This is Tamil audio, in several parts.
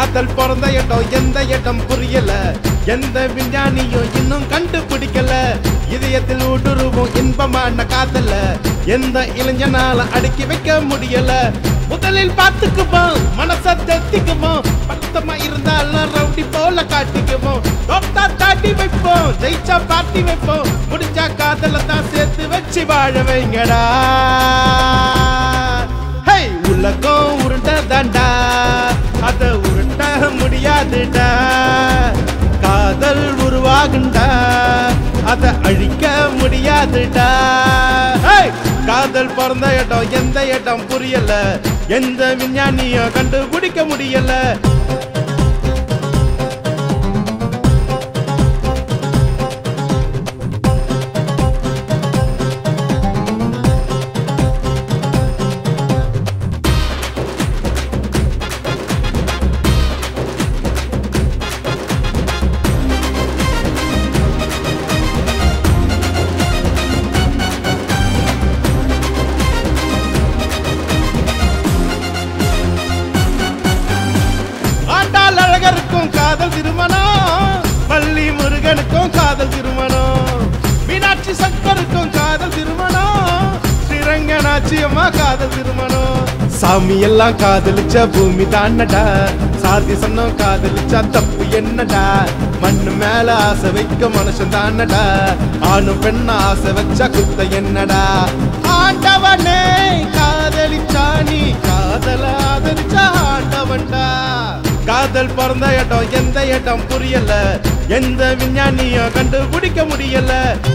காதல் பிறந்த இடம் எந்த இடம் புரியல, எந்த விஞ்ஞானியும் இன்னும் கண்டுபிடிக்கல. இதயத்தில் ஊடுருவும் இன்பமான காதல எந்த இளைஞனால அடக்கி வைக்க முடியல. முதலில் பார்த்துக்குவோம், மனசை தேத்திக்குவோம், பக்கமா இருந்தாலும் ரவுடி போல காட்டிக்குவோம். தோட்டா தாட்டி வைப்போம், ஜெயிச்சா பார்ட்டி வைப்போம், முடிஞ்சா காதல தான் சேர்த்து வச்சு வாழ வைங்கடா. உலகம் உருண்டதாண்டா, அத உருட்ட முடியாதுடா. காதல் உருவாகுண்டா, அத அழிக்க முடியாதுடா. காதல் பிறந்த இடம் எந்த இடம் புரியல, எந்த விஞ்ஞானியும் கண்டுபிடிக்க முடியல. அழகருக்கும் காதல் திருமணம், பள்ளி முருகனுக்கும் காதல் திருமணம், மீனாட்சி சங்கருக்கும் காதல் திருமணம், ஸ்ரீரங்கநாச்சி அம்மா காதல் திருமணம். சாமி எல்லாம் காதலிச்ச பூமி தானடா, சாதி சொன்ன காதலிச்சா தப்பு என்னடா. மண்ணு மேல ஆசை வைக்க மனுஷன் தானடா, ஆணும் பெண்ண ஆசை வச்சா குத்த என்னடா. ஆண்டவனே காதலிச்சா நீ காதல ஆதரிச்சா ஆண்டவன்டா. காதல் பிறந்த இடம் எந்த இடம் புரியல, எந்த விஞ்ஞானியும் கண்டுபிடிக்க முடியல.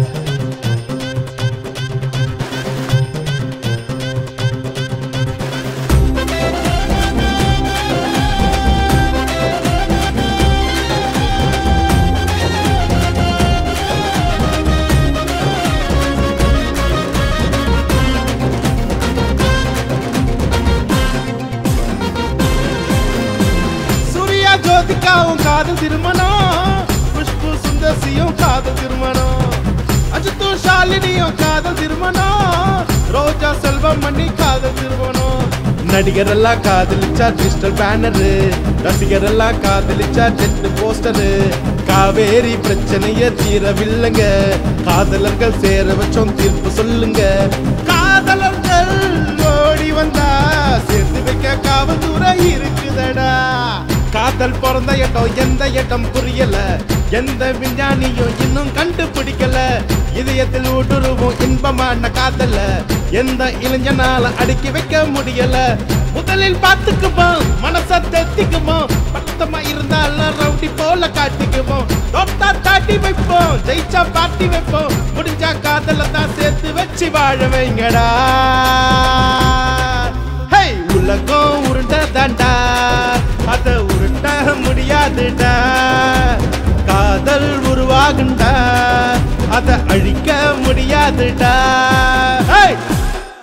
ஜோதிகாவும் காதல் திருமணம், புஷ்பு சுந்தர்சியும் காதல் திருமணம், அஜித்து ஷாலினியும் காதல் திருமணம், ரோஜா செல்வமணி காதல் திருமணம். நடிகர் எல்லாம் காதலிச்சா டிஜிட்டல் பேனரு, ரசிகர் எல்லாம் காதலிச்சா டென்ட் போஸ்டரு. காவேரி பிரச்சனைய தீரவில்லைங்க, காதலர்கள் சேர வச்சோம் தீர்ப்பு சொல்லுங்க. காதலர்கள் ஓடி வந்தா சேர்த்து வைக்க காவல்துறை இருக்குதடா. காதல் பிறந்த இடம் எந்த இடம் புரியல, எந்த விஞ்ஞானியும் இன்னும் கண்டுபிடிக்கல. இதயத்தில் ஊடுருவும் இன்பமான காதல எந்த இளைஞனால அடக்கி வைக்க முடியல. முதலில் பார்த்துக்குவோம், மனசை தேத்திக்குவோம், பக்கமா இருந்தாலும் ரவுடி போல காட்டிக்குவோம். தோட்டா தாட்டி வைப்போம், ஜெயிச்சா பார்ட்டி வைப்போம், முடிஞ்சா காதல தான் சேர்த்து வச்சு வாழ வைங்கடா. உலகம் உருண்டதாண்டா, அத உருட்ட முடியாதுடா. காதல் உருவாகுண்டா, அத அழிக்க முடியாதுடா.